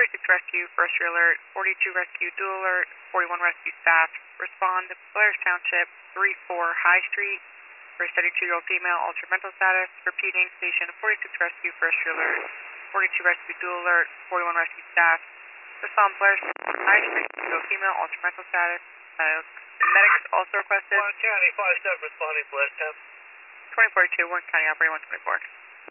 46 rescue, first alert, 42 rescue, dual alert, 41 rescue staff. Respond to Polaris Township, 34 High Street, for a 72-year-old female, altered mental status. Repeating, station 46 rescue, first alert, 42 rescue, dual alert, 41 rescue staff. Respond Polaris High Street, 72-year-old female, altered mental status. Medics also requested. Warren County 57 responding Polaris Town. 2042, Warren County operator 124.